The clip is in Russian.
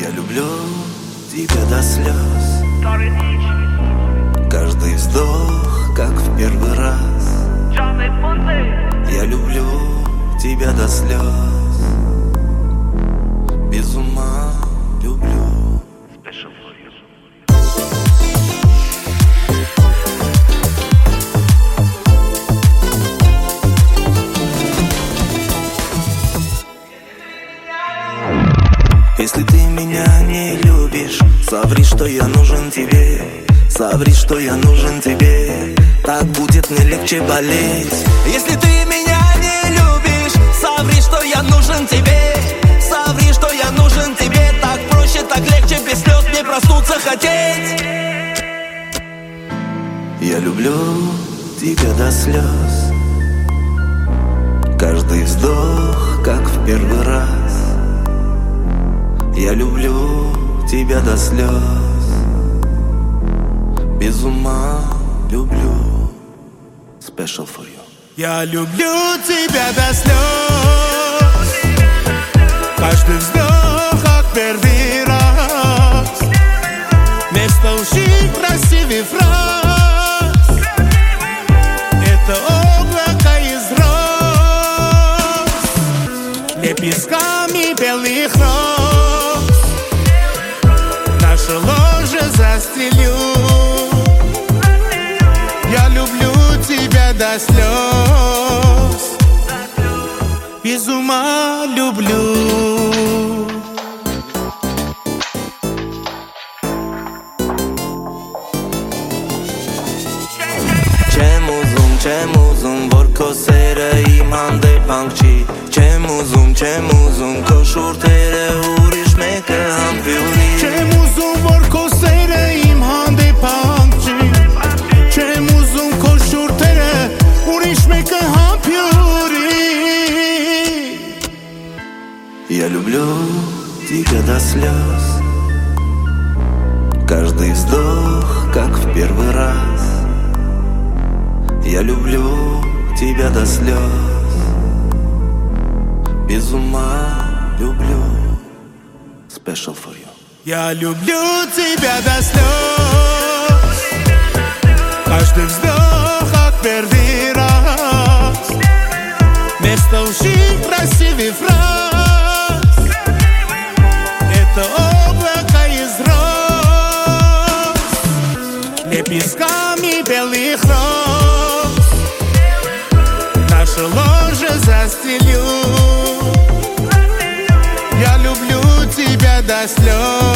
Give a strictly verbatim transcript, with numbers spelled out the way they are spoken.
Я люблю тебя до слез. Каждый вздох, как в первый раз. Я люблю тебя до слез. Без ума люблю. Если ты меня не любишь, соври, что я нужен тебе. Соври, что я нужен тебе. Так будет мне легче болеть. Если ты меня не любишь, соври, что я нужен тебе. Соври, что я нужен тебе. Так проще, так легче, без слез мне проснуться хотеть. Я люблю тебя до слез. Каждый вздох, как в первый раз. Я люблю тебя до слез. Без ума люблю. Special for you. Я люблю тебя до слез. Каждый вздох, как первый раз. Вместо ушей красивый фраз. Это облако из роз, лепестками белых роз. Наше ложе застелю. Я люблю тебя до слез. Без ума люблю. Չեմ ուզում, չեմ ուզում, որ քո սերը իմ հանդեպ չի։ Չեմ ուզում, չեմ ուզում, քո շուրթերը ուրիշ մեկը համբի ունի։ Չեմ ուզում, որ քո սերը իմ հանդեպ չի։ Չեմ ուզում, քո շուրթերը ուրիշ մեկը համբի ունի։ Я люблю тебя до слез. Каждый вздох, как в первый раз. Я люблю тебя до слез. Без ума люблю. Special for you. Я люблю тебя до слез. Каждый вздох, как первый раз. Вместо ушей красивый фраз. Это облако из роз, лепестками белых роз. Наше ложе застелю. Я люблю тебя до слез.